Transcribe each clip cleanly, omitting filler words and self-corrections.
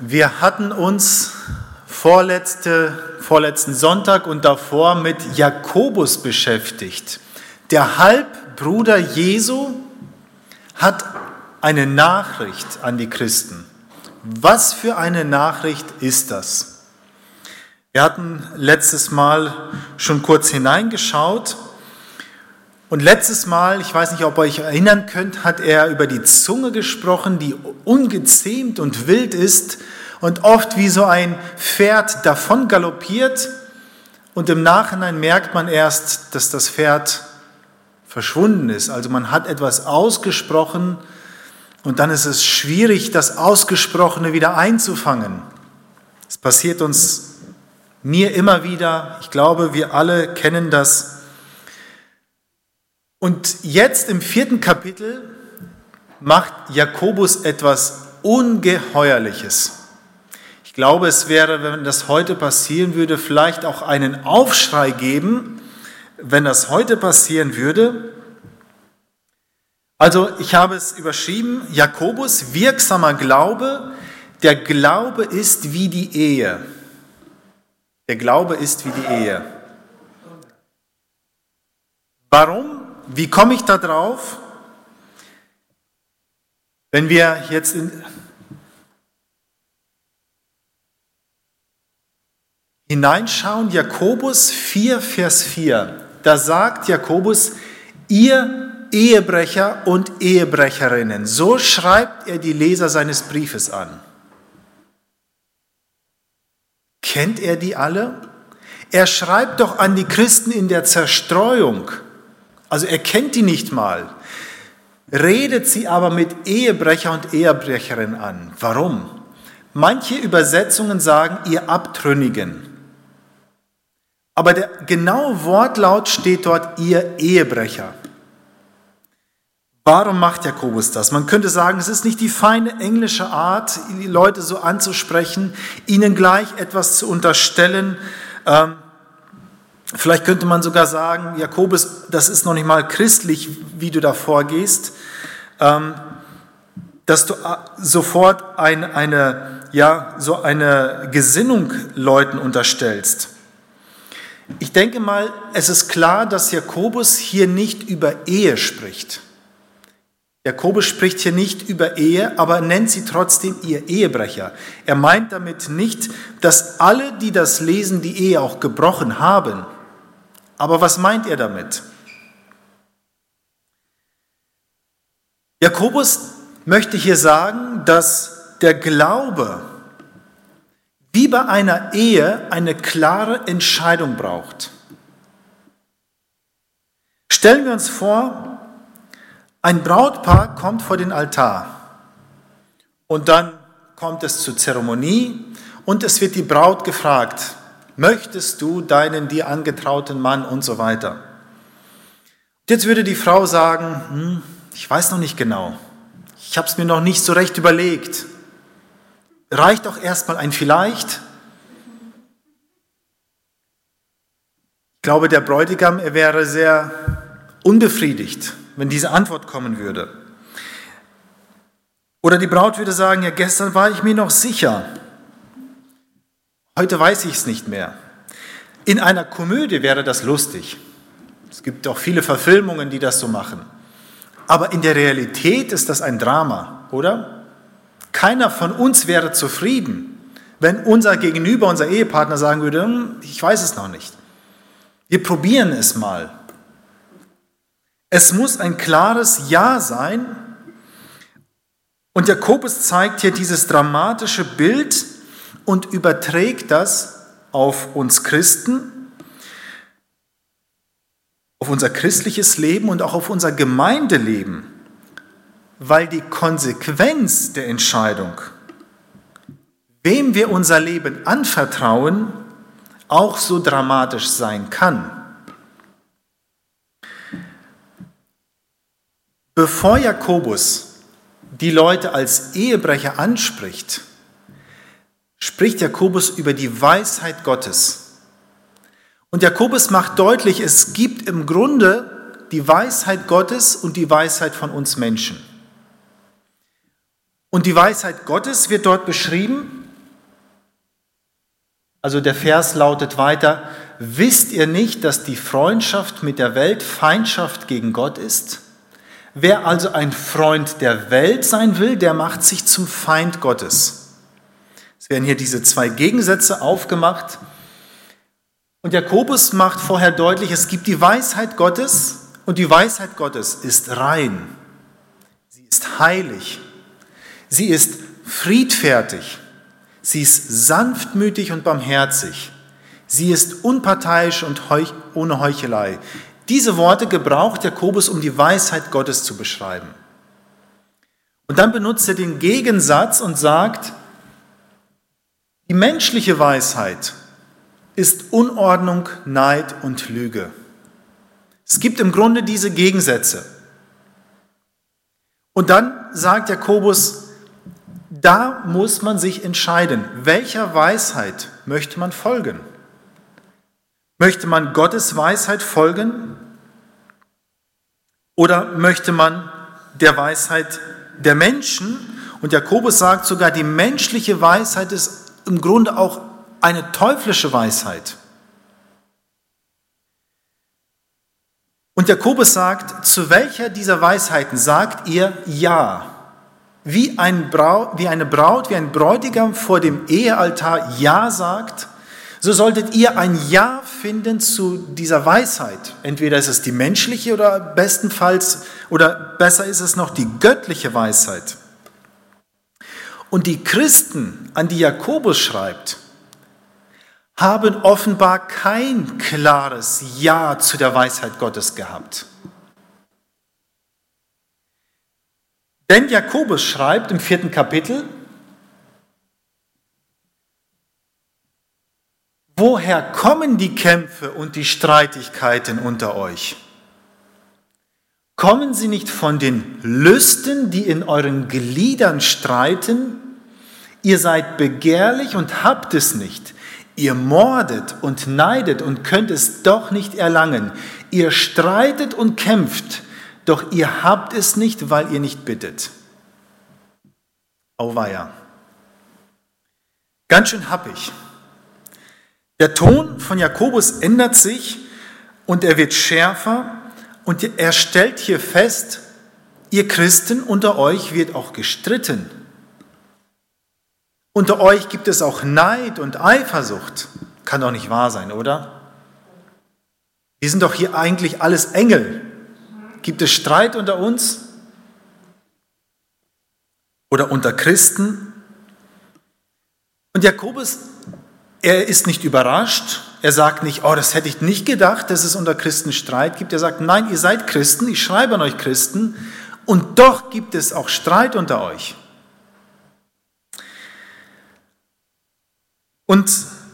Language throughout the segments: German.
Wir hatten uns vorletzten Sonntag und davor mit Jakobus beschäftigt. Der Halbbruder Jesu hat eine Nachricht an die Christen. Was für eine Nachricht ist das? Wir hatten letztes Mal schon kurz hineingeschaut und letztes Mal, ich weiß nicht, ob ihr euch erinnern könnt, hat er über die Zunge gesprochen, die ungezähmt und wild ist und oft wie so ein Pferd davon galoppiert und im Nachhinein merkt man erst, dass das Pferd verschwunden ist. Also man hat etwas ausgesprochen und dann ist es schwierig, das Ausgesprochene wieder einzufangen. Es passiert mir immer wieder, ich glaube, wir alle kennen das. Und jetzt im 4. Kapitel macht Jakobus etwas Ungeheuerliches. Ich glaube, es wäre, wenn das heute passieren würde, vielleicht auch einen Aufschrei geben, wenn das heute passieren würde. Also ich habe es überschrieben, Jakobus, wirksamer Glaube, der Glaube ist wie die Ehe. Der Glaube ist wie die Ehe. Warum? Wie komme ich da drauf? Wenn wir jetzt hineinschauen, Jakobus 4, Vers 4, da sagt Jakobus, ihr Ehebrecher und Ehebrecherinnen, so schreibt er die Leser seines Briefes an. Kennt er die alle? Er schreibt doch an die Christen in der Zerstreuung. Also er kennt die nicht mal. Redet sie aber mit Ehebrecher und Ehebrecherinnen an. Warum? Manche Übersetzungen sagen, ihr Abtrünnigen. Aber der genaue Wortlaut steht dort, ihr Ehebrecher. Warum macht Jakobus das? Man könnte sagen, es ist nicht die feine englische Art, die Leute so anzusprechen, ihnen gleich etwas zu unterstellen. Vielleicht könnte man sogar sagen, Jakobus, das ist noch nicht mal christlich, wie du da vorgehst, dass du sofort eine Gesinnung Leuten unterstellst. Ich denke mal, es ist klar, dass Jakobus hier nicht über Ehe spricht. Jakobus spricht hier nicht über Ehe, aber nennt sie trotzdem ihr Ehebrecher. Er meint damit nicht, dass alle, die das lesen, die Ehe auch gebrochen haben. Aber was meint er damit? Jakobus möchte hier sagen, dass der Glaube wie bei einer Ehe eine klare Entscheidung braucht. Stellen wir uns vor, ein Brautpaar kommt vor den Altar und dann kommt es zur Zeremonie und es wird die Braut gefragt, möchtest du deinen dir angetrauten Mann und so weiter. Jetzt würde die Frau sagen, ich weiß noch nicht genau, ich habe es mir noch nicht so recht überlegt. Reicht doch erstmal ein Vielleicht. Ich glaube, der Bräutigam, er wäre sehr unbefriedigt, wenn diese Antwort kommen würde. Oder die Braut würde sagen, ja, gestern war ich mir noch sicher, heute weiß ich es nicht mehr. In einer Komödie wäre das lustig. Es gibt auch viele Verfilmungen, die das so machen. Aber in der Realität ist das ein Drama, oder? Keiner von uns wäre zufrieden, wenn unser Gegenüber, unser Ehepartner sagen würde, ich weiß es noch nicht. Wir probieren es mal. Es muss ein klares Ja sein. Und Jakobus zeigt hier dieses dramatische Bild und überträgt das auf uns Christen, auf unser christliches Leben und auch auf unser Gemeindeleben, weil die Konsequenz der Entscheidung, wem wir unser Leben anvertrauen, auch so dramatisch sein kann. Bevor Jakobus die Leute als Ehebrecher anspricht, spricht Jakobus über die Weisheit Gottes. Und Jakobus macht deutlich, es gibt im Grunde die Weisheit Gottes und die Weisheit von uns Menschen. Und die Weisheit Gottes wird dort beschrieben Also der Vers lautet weiter: Wisst ihr nicht, dass die Freundschaft mit der Welt Feindschaft gegen Gott ist? Wer also ein Freund der Welt sein will, der macht sich zum Feind Gottes. Es werden hier diese zwei Gegensätze aufgemacht. Und Jakobus macht vorher deutlich, es gibt die Weisheit Gottes und die Weisheit Gottes ist rein. Sie ist heilig. Sie ist friedfertig. Sie ist sanftmütig und barmherzig. Sie ist unparteiisch und ohne Heuchelei. Diese Worte gebraucht Jakobus, um die Weisheit Gottes zu beschreiben. Und dann benutzt er den Gegensatz und sagt, die menschliche Weisheit ist Unordnung, Neid und Lüge. Es gibt im Grunde diese Gegensätze. Und dann sagt Jakobus, da muss man sich entscheiden, welcher Weisheit möchte man folgen? Möchte man Gottes Weisheit folgen oder möchte man der Weisheit der Menschen? Und Jakobus sagt sogar, die menschliche Weisheit ist im Grunde auch eine teuflische Weisheit. Und Jakobus sagt, zu welcher dieser Weisheiten sagt ihr Ja? Wie eine Braut, wie ein Bräutigam vor dem Ehealtar Ja sagt, so solltet ihr ein Ja finden zu dieser Weisheit. Entweder ist es die menschliche oder bestenfalls, oder besser ist es noch die göttliche Weisheit. Und die Christen, an die Jakobus schreibt, haben offenbar kein klares Ja zu der Weisheit Gottes gehabt. Denn Jakobus schreibt im 4. Kapitel, woher kommen die Kämpfe und die Streitigkeiten unter euch? Kommen sie nicht von den Lüsten, die in euren Gliedern streiten? Ihr seid begehrlich und habt es nicht. Ihr mordet und neidet und könnt es doch nicht erlangen. Ihr streitet und kämpft, doch ihr habt es nicht, weil ihr nicht bittet. Auweia. Ganz schön happig. Der Ton von Jakobus ändert sich und er wird schärfer und er stellt hier fest, ihr Christen, unter euch wird auch gestritten. Unter euch gibt es auch Neid und Eifersucht. Kann doch nicht wahr sein, oder? Wir sind doch hier eigentlich alles Engel. Gibt es Streit unter uns? Oder unter Christen? Und Jakobus, er ist nicht überrascht. Er sagt nicht, oh, das hätte ich nicht gedacht, dass es unter Christen Streit gibt. Er sagt, nein, ihr seid Christen, ich schreibe an euch Christen. Und doch gibt es auch Streit unter euch. Und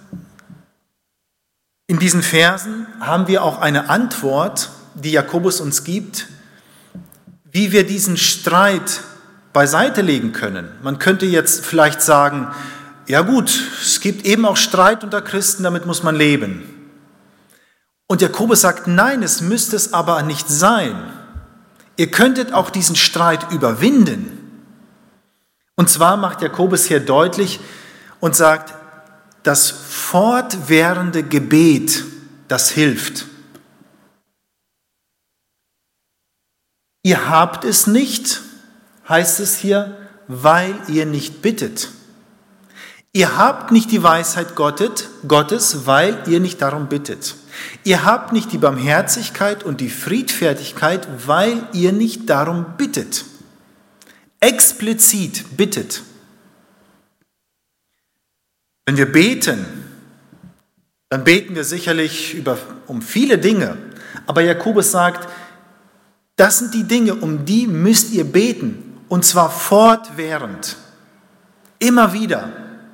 in diesen Versen haben wir auch eine Antwort, die Jakobus uns gibt, wie wir diesen Streit beiseite legen können. Man könnte jetzt vielleicht sagen, ja gut, es gibt eben auch Streit unter Christen, damit muss man leben. Und Jakobus sagt, nein, es müsste es aber nicht sein. Ihr könntet auch diesen Streit überwinden. Und zwar macht Jakobus hier deutlich und sagt, das fortwährende Gebet, das hilft. Ihr habt es nicht, heißt es hier, weil ihr nicht bittet. Ihr habt nicht die Weisheit Gottes, weil ihr nicht darum bittet. Ihr habt nicht die Barmherzigkeit und die Friedfertigkeit, weil ihr nicht darum bittet. Explizit bittet. Wenn wir beten, dann beten wir sicherlich um viele Dinge. Aber Jakobus sagt, das sind die Dinge, um die müsst ihr beten. Und zwar fortwährend. Immer wieder.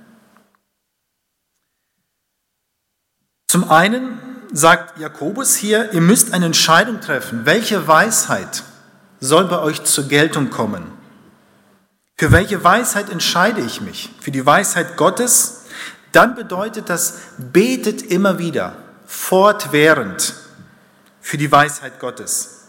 Zum einen sagt Jakobus hier, ihr müsst eine Entscheidung treffen. Welche Weisheit soll bei euch zur Geltung kommen? Für welche Weisheit entscheide ich mich? Für die Weisheit Gottes? Dann bedeutet das, betet immer wieder, fortwährend für die Weisheit Gottes.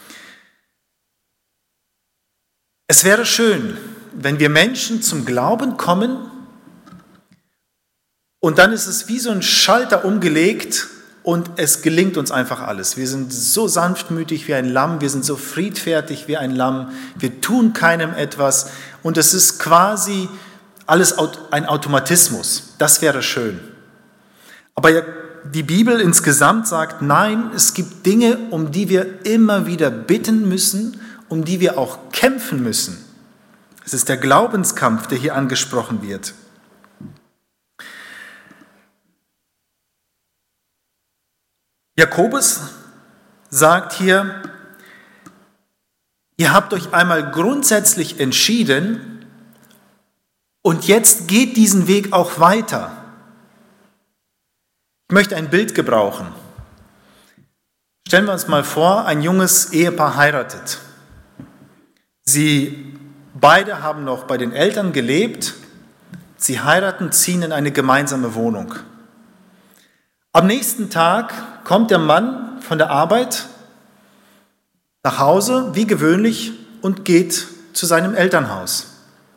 Es wäre schön, wenn wir Menschen zum Glauben kommen Und dann ist es wie so ein Schalter umgelegt und es gelingt uns einfach alles. Wir sind so sanftmütig wie ein Lamm, wir sind so friedfertig wie ein Lamm, wir tun keinem etwas und es ist quasi alles ein Automatismus. Das wäre schön. Aber die Bibel insgesamt sagt, nein, es gibt Dinge, um die wir immer wieder bitten müssen, um die wir auch kämpfen müssen. Es ist der Glaubenskampf, der hier angesprochen wird. Jakobus sagt hier, ihr habt euch einmal grundsätzlich entschieden und jetzt geht diesen Weg auch weiter. Ich möchte ein Bild gebrauchen. Stellen wir uns mal vor, ein junges Ehepaar heiratet. Sie beide haben noch bei den Eltern gelebt, sie heiraten, ziehen in eine gemeinsame Wohnung. Am nächsten Tag kommt der Mann von der Arbeit nach Hause, wie gewöhnlich, und geht zu seinem Elternhaus.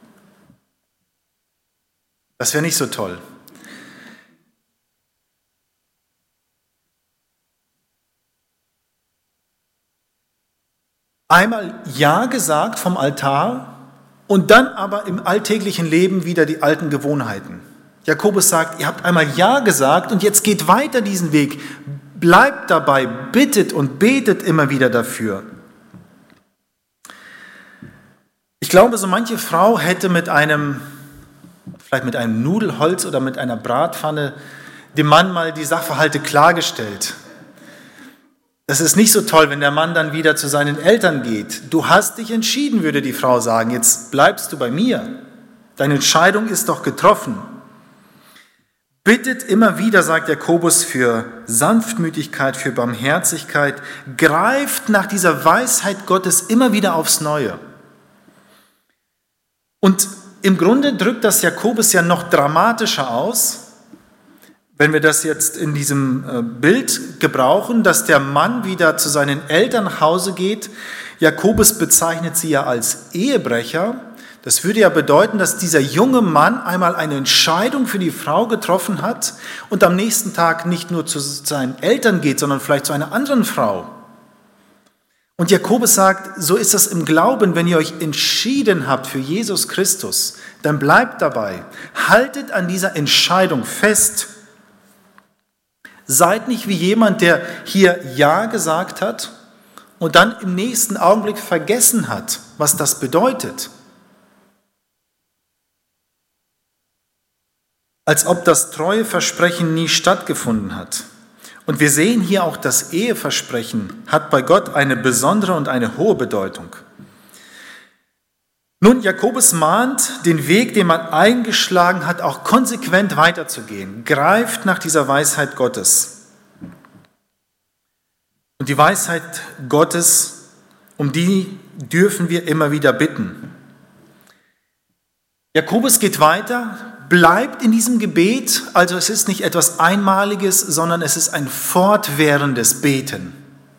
Das wäre nicht so toll. Einmal Ja gesagt vom Altar und dann aber im alltäglichen Leben wieder die alten Gewohnheiten. Jakobus sagt, ihr habt einmal Ja gesagt und jetzt geht weiter diesen Weg. Bleibt dabei, bittet und betet immer wieder dafür. Ich glaube, so manche Frau hätte vielleicht mit einem Nudelholz oder mit einer Bratpfanne dem Mann mal die Sachverhalte klargestellt. Das ist nicht so toll, wenn der Mann dann wieder zu seinen Eltern geht. Du hast dich entschieden, würde die Frau sagen, jetzt bleibst du bei mir. Deine Entscheidung ist doch getroffen. Bittet immer wieder, sagt Jakobus, für Sanftmütigkeit, für Barmherzigkeit. Greift nach dieser Weisheit Gottes immer wieder aufs Neue. Und im Grunde drückt das Jakobus ja noch dramatischer aus, wenn wir das jetzt in diesem Bild gebrauchen, dass der Mann wieder zu seinen Eltern nach Hause geht. Jakobus bezeichnet sie ja als Ehebrecher. Das würde ja bedeuten, dass dieser junge Mann einmal eine Entscheidung für die Frau getroffen hat und am nächsten Tag nicht nur zu seinen Eltern geht, sondern vielleicht zu einer anderen Frau. Und Jakobus sagt, so ist das im Glauben, wenn ihr euch entschieden habt für Jesus Christus, dann bleibt dabei, haltet an dieser Entscheidung fest. Seid nicht wie jemand, der hier Ja gesagt hat und dann im nächsten Augenblick vergessen hat, was das bedeutet. Als ob das Treueversprechen nie stattgefunden hat. Und wir sehen hier auch, das Eheversprechen hat bei Gott eine besondere und eine hohe Bedeutung. Nun, Jakobus mahnt, den Weg, den man eingeschlagen hat, auch konsequent weiterzugehen. Greift nach dieser Weisheit Gottes. Und die Weisheit Gottes, um die dürfen wir immer wieder bitten. Jakobus geht weiter, bleibt in diesem Gebet, also es ist nicht etwas Einmaliges, sondern es ist ein fortwährendes Beten.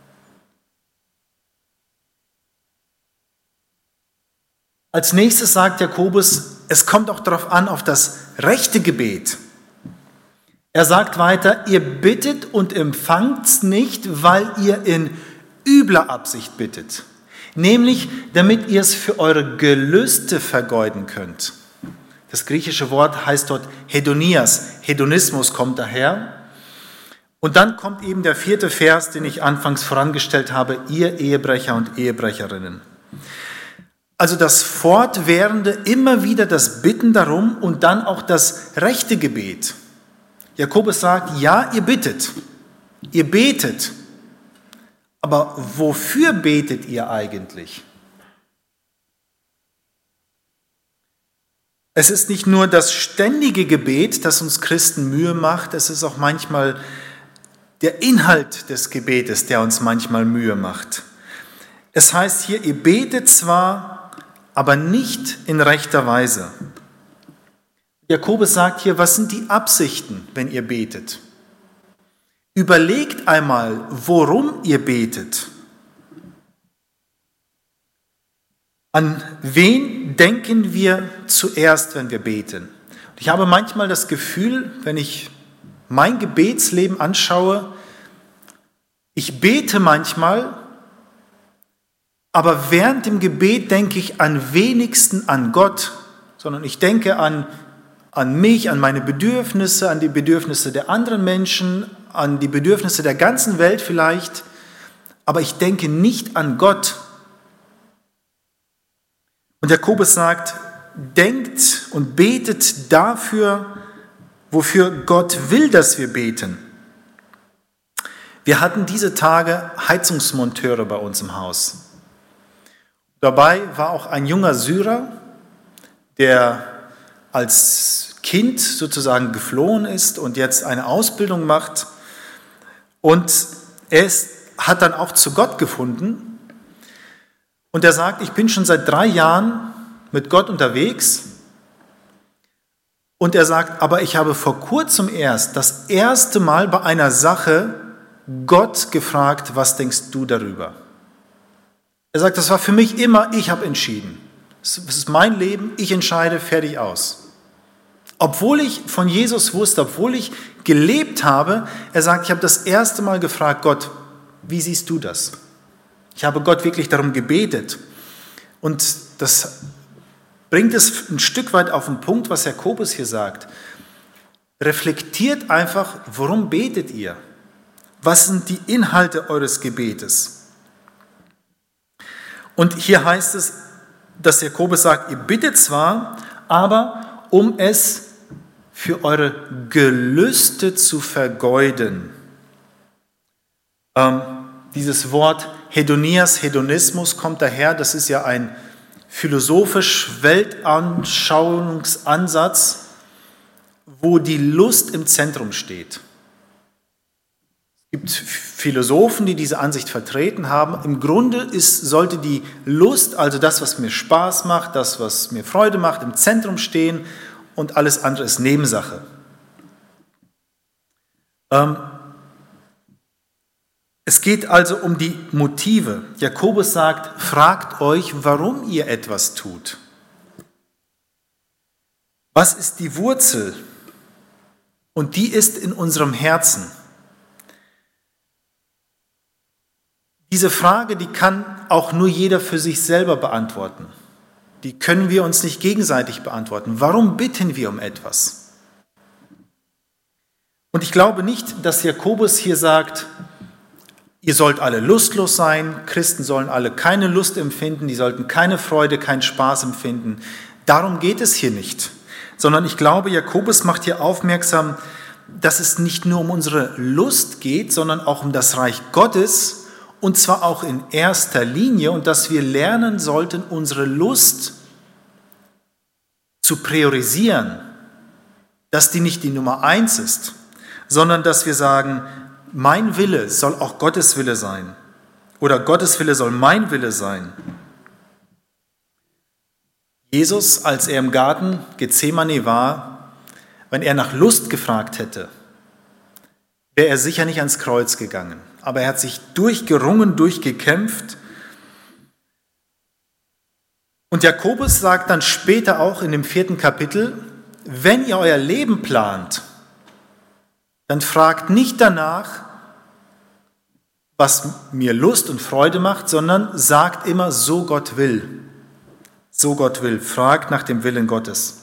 Als nächstes sagt Jakobus, es kommt auch darauf an, auf das rechte Gebet. Er sagt weiter, ihr bittet und empfangt's nicht, weil ihr in übler Absicht bittet, nämlich damit ihr es für eure Gelüste vergeuden könnt. Das griechische Wort heißt dort Hedonias, Hedonismus kommt daher. Und dann kommt eben der 4. Vers, den ich anfangs vorangestellt habe, ihr Ehebrecher und Ehebrecherinnen. Also das fortwährende, immer wieder das Bitten darum und dann auch das rechte Gebet. Jakobus sagt, ja, ihr betet, aber wofür betet ihr eigentlich? Es ist nicht nur das ständige Gebet, das uns Christen Mühe macht, es ist auch manchmal der Inhalt des Gebetes, der uns manchmal Mühe macht. Es heißt hier, ihr betet zwar, aber nicht in rechter Weise. Jakobus sagt hier, was sind die Absichten, wenn ihr betet? Überlegt einmal, worum ihr betet. An wen denken wir zuerst, wenn wir beten? Ich habe manchmal das Gefühl, wenn ich mein Gebetsleben anschaue, ich bete manchmal, aber während dem Gebet denke ich am wenigsten an Gott, sondern ich denke an mich, an meine Bedürfnisse, an die Bedürfnisse der anderen Menschen, an die Bedürfnisse der ganzen Welt vielleicht, aber ich denke nicht an Gott. Und Jakobus sagt, denkt und betet dafür, wofür Gott will, dass wir beten. Wir hatten diese Tage Heizungsmonteure bei uns im Haus. Dabei war auch ein junger Syrer, der als Kind sozusagen geflohen ist und jetzt eine Ausbildung macht. Und hat dann auch zu Gott gefunden. Und er sagt, ich bin schon seit 3 Jahren mit Gott unterwegs. Und er sagt, aber ich habe vor kurzem das erste Mal bei einer Sache Gott gefragt, was denkst du darüber? Er sagt, das war für mich immer, ich habe entschieden. Es ist mein Leben, ich entscheide, fertig aus. Obwohl ich von Jesus wusste, obwohl ich gelebt habe, er sagt, ich habe das erste Mal gefragt, Gott, wie siehst du das? Ich habe Gott wirklich darum gebetet. Und das bringt es ein Stück weit auf den Punkt, was Jakobus hier sagt. Reflektiert einfach, worum betet ihr? Was sind die Inhalte eures Gebetes? Und hier heißt es, dass Jakobus sagt, ihr bittet zwar, aber um es für eure Gelüste zu vergeuden. Dieses Wort Hedonismus kommt daher, das ist ja ein philosophisch-Weltanschauungsansatz, wo die Lust im Zentrum steht. Es gibt Philosophen, die diese Ansicht vertreten haben. Im Grunde sollte die Lust, also das, was mir Spaß macht, das, was mir Freude macht, im Zentrum stehen und alles andere ist Nebensache. Es geht also um die Motive. Jakobus sagt, fragt euch, warum ihr etwas tut. Was ist die Wurzel? Und die ist in unserem Herzen. Diese Frage, die kann auch nur jeder für sich selber beantworten. Die können wir uns nicht gegenseitig beantworten. Warum bitten wir um etwas? Und ich glaube nicht, dass Jakobus hier sagt, ihr sollt alle lustlos sein, Christen sollen alle keine Lust empfinden, die sollten keine Freude, keinen Spaß empfinden. Darum geht es hier nicht. Sondern ich glaube, Jakobus macht hier aufmerksam, dass es nicht nur um unsere Lust geht, sondern auch um das Reich Gottes, und zwar auch in erster Linie, und dass wir lernen sollten, unsere Lust zu priorisieren, dass die nicht die Nummer 1 ist, sondern dass wir sagen, mein Wille soll auch Gottes Wille sein oder Gottes Wille soll mein Wille sein. Jesus, als er im Garten Gethsemane war, wenn er nach Lust gefragt hätte, wäre er sicher nicht ans Kreuz gegangen. Aber er hat sich durchgerungen, durchgekämpft. Und Jakobus sagt dann später auch in dem 4. Kapitel, wenn ihr euer Leben plant, dann fragt nicht danach, was mir Lust und Freude macht, sondern sagt immer, so Gott will. So Gott will. Fragt nach dem Willen Gottes.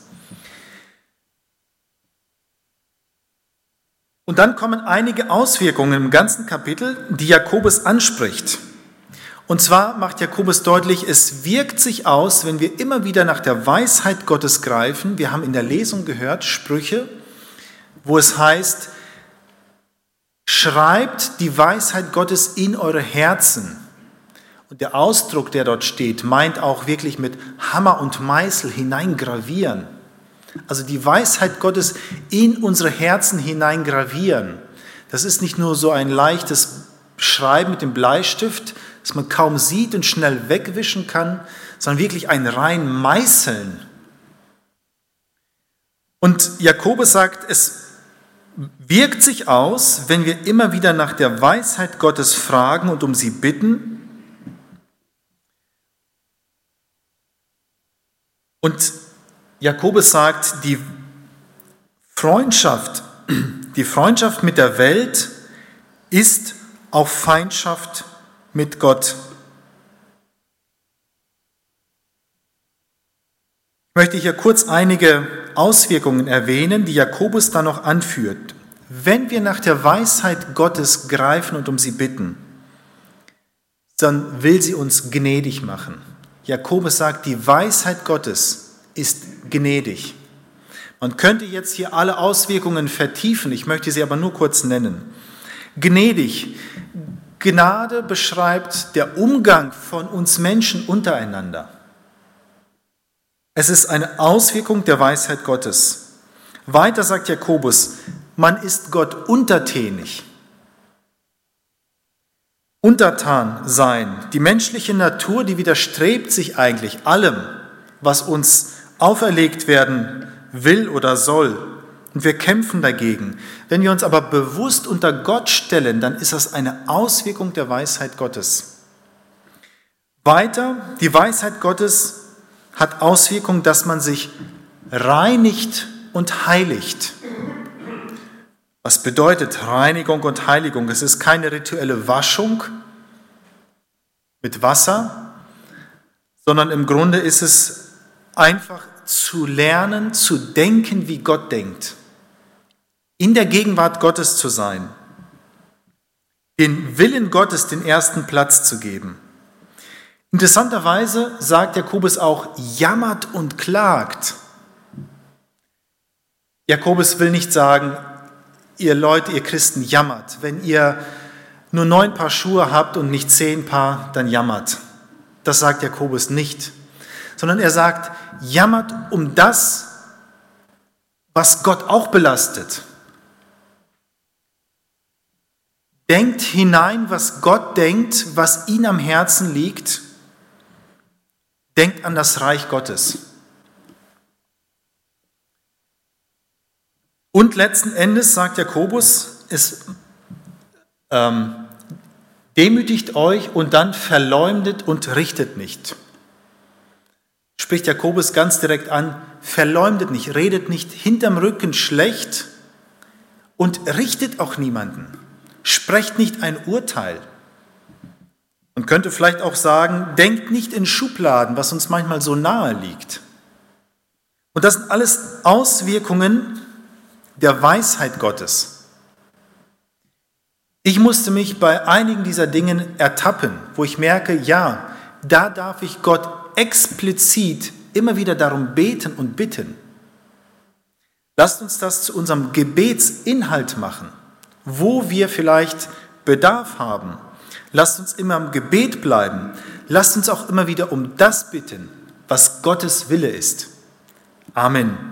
Und dann kommen einige Auswirkungen im ganzen Kapitel, die Jakobus anspricht. Und zwar macht Jakobus deutlich, es wirkt sich aus, wenn wir immer wieder nach der Weisheit Gottes greifen. Wir haben in der Lesung gehört, Sprüche, wo es heißt, schreibt die Weisheit Gottes in eure Herzen. Und der Ausdruck, der dort steht, meint auch wirklich mit Hammer und Meißel hineingravieren. Also die Weisheit Gottes in unsere Herzen hineingravieren. Das ist nicht nur so ein leichtes Schreiben mit dem Bleistift, das man kaum sieht und schnell wegwischen kann, sondern wirklich ein rein Meißeln. Und Jakobus sagt, es wirkt sich aus, wenn wir immer wieder nach der Weisheit Gottes fragen und um sie bitten. Und Jakobus sagt, die Die Freundschaft mit der Welt ist auch Feindschaft mit Gott. Ich möchte hier kurz einige Auswirkungen erwähnen, die Jakobus da noch anführt. Wenn wir nach der Weisheit Gottes greifen und um sie bitten, dann will sie uns gnädig machen. Jakobus sagt, die Weisheit Gottes ist gnädig. Man könnte jetzt hier alle Auswirkungen vertiefen, ich möchte sie aber nur kurz nennen. Gnädig. Gnade beschreibt der Umgang von uns Menschen untereinander. Es ist eine Auswirkung der Weisheit Gottes. Weiter sagt Jakobus, man ist Gott untertänig. Untertan sein. Die menschliche Natur, die widerstrebt sich eigentlich allem, was uns auferlegt werden will oder soll. Und wir kämpfen dagegen. Wenn wir uns aber bewusst unter Gott stellen, dann ist das eine Auswirkung der Weisheit Gottes. Weiter, die Weisheit Gottes hat Auswirkung, dass man sich reinigt und heiligt. Was bedeutet Reinigung und Heiligung? Es ist keine rituelle Waschung mit Wasser, sondern im Grunde ist es einfach zu lernen, zu denken, wie Gott denkt. In der Gegenwart Gottes zu sein. Den Willen Gottes den ersten Platz zu geben. Interessanterweise sagt Jakobus auch, jammert und klagt. Jakobus will nicht sagen, ihr Leute, ihr Christen, jammert. Wenn ihr nur 9 Paar Schuhe habt und nicht 10 Paar, dann jammert. Das sagt Jakobus nicht. Sondern er sagt, jammert um das, was Gott auch belastet. Denkt hinein, was Gott denkt, was ihm am Herzen liegt. Denkt an das Reich Gottes. Und letzten Endes sagt Jakobus, demütigt euch und dann verleumdet und richtet nicht. Spricht Jakobus ganz direkt an, verleumdet nicht, redet nicht hinterm Rücken schlecht und richtet auch niemanden. Sprecht nicht ein Urteil. Man könnte vielleicht auch sagen, denkt nicht in Schubladen, was uns manchmal so nahe liegt. Und das sind alles Auswirkungen der Weisheit Gottes. Ich musste mich bei einigen dieser Dingen ertappen, wo ich merke, ja, da darf ich Gott explizit immer wieder darum beten und bitten. Lasst uns das zu unserem Gebetsinhalt machen, wo wir vielleicht Bedarf haben. Lasst uns immer im Gebet bleiben. Lasst uns auch immer wieder um das bitten, was Gottes Wille ist. Amen.